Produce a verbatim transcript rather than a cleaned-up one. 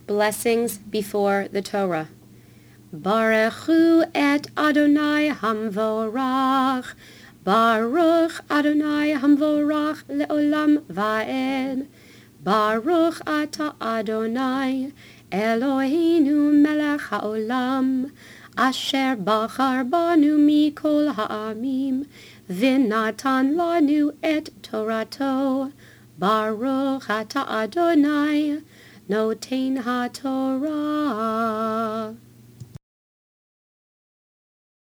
Blessings before the Torah. Baruch hu et Adonai hamvorach. Baruch Adonai hamvorach leolam va'ed. Baruch ata Adonai Eloheinu melech haolam. Asher bachar banu mikol ha'amim. V'natan lanu et Torato. Baruch ata Adonai Noten HaTorah.